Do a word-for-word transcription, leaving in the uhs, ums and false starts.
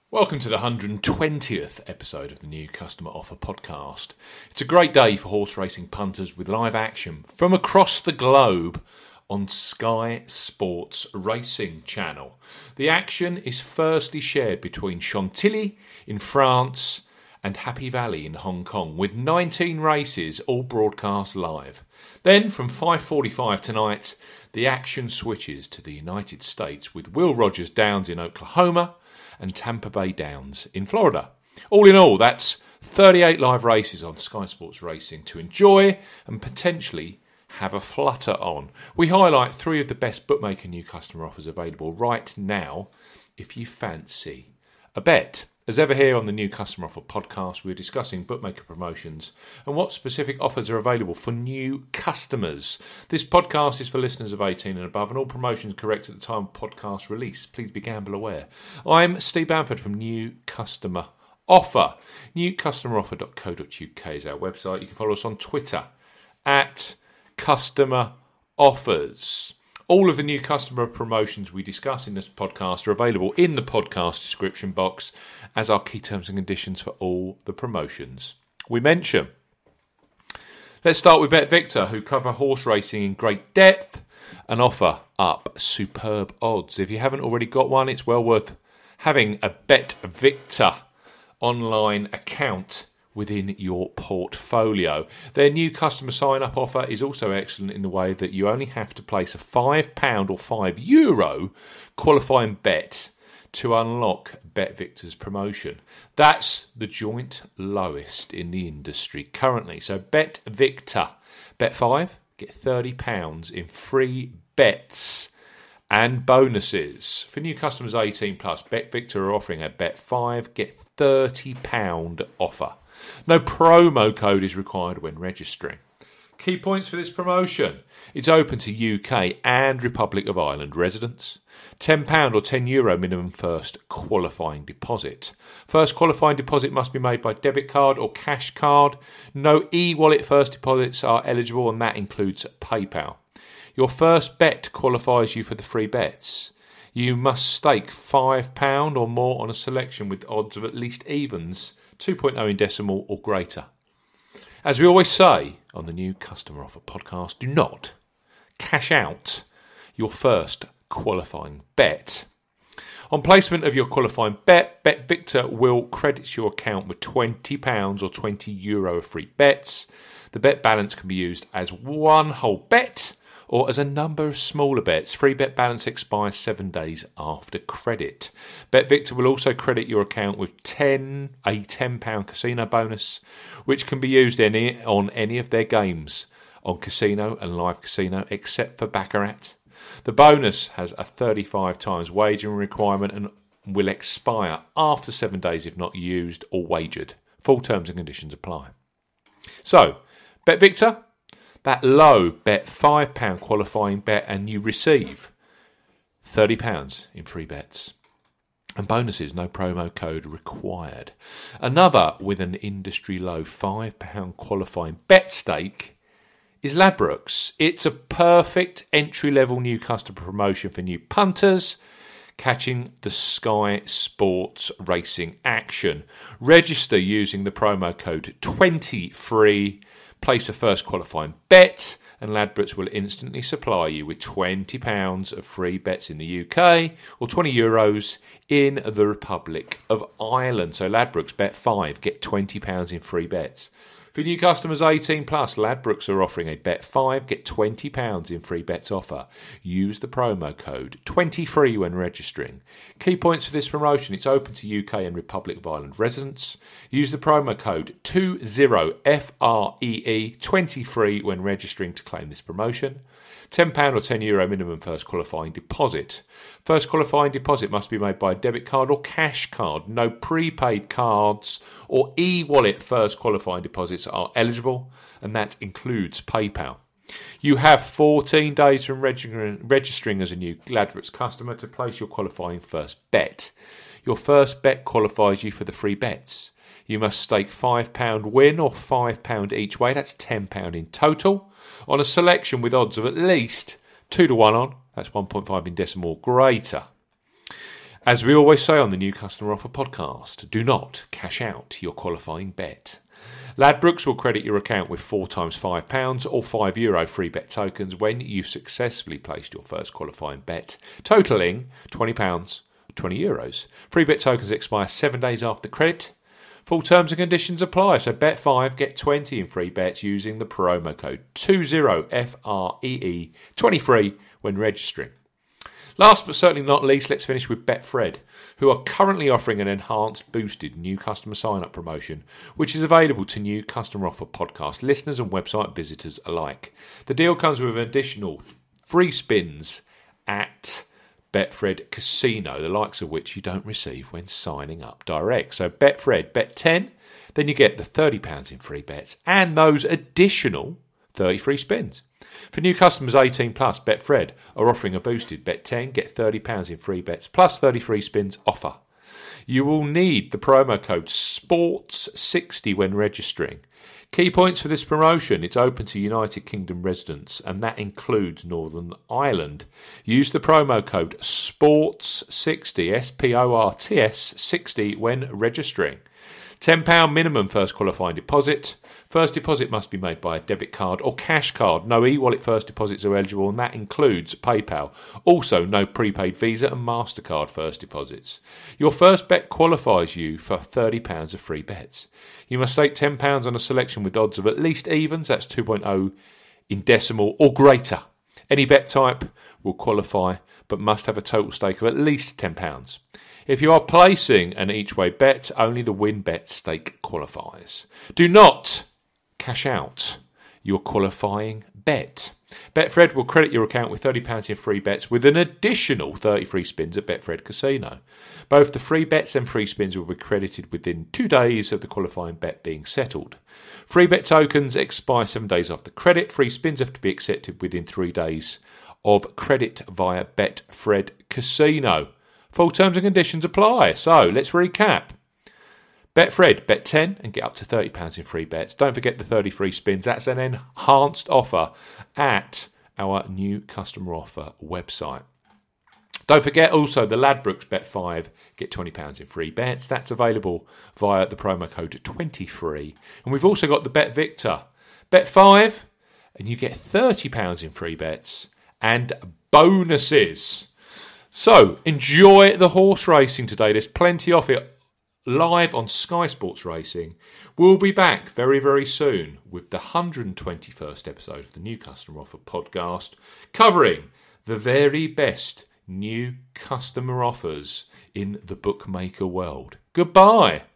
Welcome to the one hundred twentieth episode of the New Customer Offer podcast. It's a great day for horse racing punters with live action from across the globe on Sky Sports Racing Channel. The action is firstly shared between Chantilly in France and Happy Valley in Hong Kong, with nineteen races all broadcast live. Then from five forty-five tonight, the action switches to the United States with Will Rogers Downs in Oklahoma and Tampa Bay Downs in Florida. All in all, that's thirty-eight live races on Sky Sports Racing to enjoy and potentially have a flutter on. We highlight three of the best bookmaker new customer offers available right now if you fancy a bet. As ever here on the New Customer Offer podcast, we're discussing bookmaker promotions and what specific offers are available for new customers. This podcast is for listeners of eighteen and above, and all promotions correct at the time of podcast release. Please be gamble aware. I'm Steve Bamford from New Customer Offer. new customer offer dot co dot uk is our website. You can follow us on Twitter at Customer Offers. All of the new customer promotions we discuss in this podcast are available in the podcast description box as are key terms and conditions for all the promotions we mention. Let's start with BetVictor, who cover horse racing in great depth and offer up superb odds. If you haven't already got one, it's well worth having a BetVictor online account within your portfolio. Their new customer sign-up offer is also excellent in the way that you only have to place a five pounds or five euro qualifying bet to unlock BetVictor's promotion. That's the joint lowest in the industry currently. So BetVictor, bet five, get thirty pounds in free bets and bonuses. For new customers eighteen plus, BetVictor are offering a bet five, get thirty pounds offer. No promo code is required when registering. Key points for this promotion. It's open to U K and Republic of Ireland residents. ten pounds or ten euro minimum first qualifying deposit. First qualifying deposit must be made by debit card or cash card. No e-wallet first deposits are eligible, and that includes PayPal. Your first bet qualifies you for the free bets. You must stake five pounds or more on a selection with odds of at least evens, two point oh in decimal or greater. As we always say on the New Customer Offer podcast, do not cash out your first qualifying bet. On placement of your qualifying bet, BetVictor will credit your account with twenty pounds or twenty euro of free bets. The bet balance can be used as one whole bet or as a number of smaller bets. Free bet balance expires seven days after credit. BetVictor will also credit your account with ten a ten pounds casino bonus, which can be used any, on any of their games on casino and live casino, except for Baccarat. The bonus has a thirty-five times wagering requirement and will expire after seven days if not used or wagered. Full terms and conditions apply. So, BetVictor, that low bet five pounds qualifying bet, and you receive thirty pounds in free bets. And bonuses, no promo code required. Another with an industry low five pounds qualifying bet stake is Ladbrokes. It's a perfect entry-level new customer promotion for new punters catching the Sky Sports Racing action. Register using the promo code twenty free. Place a first qualifying bet, and Ladbrokes will instantly supply you with twenty pounds of free bets in the U K or twenty euros in the Republic of Ireland. So Ladbrokes, bet five, get twenty pounds in free bets. For new customers eighteen plus, Ladbrokes are offering a bet five, get twenty pounds in free bets offer. Use the promo code twenty free when registering. Key points for this promotion: it's open to U K and Republic of Ireland residents. Use the promo code twenty F R E E twenty free when registering to claim this promotion. ten pounds or ten euro minimum first qualifying deposit. First qualifying deposit must be made by a debit card or cash card. No prepaid cards or e-wallet first qualifying deposits are eligible, and that includes PayPal. You have fourteen days from registering, registering as a new Ladbrokes customer to place your qualifying first bet. Your first bet qualifies you for the free bets. You must stake five pounds win or five pounds each way, that's ten pounds in total, on a selection with odds of at least two to one on, that's one point five in decimal or greater. As we always say on the New Customer Offer podcast, do not cash out your qualifying bet. Ladbrokes will credit your account with four times five pounds or five euro free bet tokens when you've successfully placed your first qualifying bet, totalling twenty pounds, twenty euros. Free bet tokens expire seven days after credit. Full terms and conditions apply, so bet five, get twenty in free bets using the promo code twenty F R E E twenty-three when registering. Last but certainly not least, let's finish with Betfred, who are currently offering an enhanced, boosted new customer sign-up promotion, which is available to new Customer Offer podcast listeners and website visitors alike. The deal comes with an additional free spins at Betfred Casino, the likes of which you don't receive when signing up direct. So Betfred, bet ten, then you get the thirty pounds in free bets and those additional thirty free spins. For new customers eighteen plus, Betfred are offering a boosted bet ten, get thirty pounds in free bets plus thirty free spins offer. You will need the promo code sports sixty when registering. Key points for this promotion: it's open to United Kingdom residents, and that includes Northern Ireland. Use the promo code sports sixty, S P O R T S sixty, when registering. ten pounds minimum first qualifying deposit. First deposit must be made by a debit card or cash card. No e-wallet first deposits are eligible, and that includes PayPal. Also, no prepaid Visa and MasterCard first deposits. Your first bet qualifies you for thirty pounds of free bets. You must stake ten pounds on a selection with odds of at least evens, that's two point oh in decimal or greater. Any bet type will qualify, but must have a total stake of at least ten pounds. If you are placing an each-way bet, only the win bet stake qualifies. Do not cash out your qualifying bet. Betfred will credit your account with thirty pounds in free bets with an additional thirty free spins at Betfred Casino. Both the free bets and free spins will be credited within two days of the qualifying bet being settled. Free bet tokens expire seven days after credit. Free spins have to be accepted within three days of credit via Betfred Casino. Full terms and conditions apply. So let's recap. Betfred, bet ten and get up to thirty pounds in free bets. Don't forget the thirty free spins. That's an enhanced offer at our new customer offer website. Don't forget also the Ladbrokes bet five, get twenty pounds in free bets. That's available via the promo code twenty-three. And we've also got the Bet Victor. Bet five and you get thirty pounds in free bets and bonuses. So enjoy the horse racing today. There's plenty of it live on Sky Sports Racing. We'll be back very, very soon with the one hundred twenty-first episode of the New Customer Offer podcast, covering the very best new customer offers in the bookmaker world. Goodbye.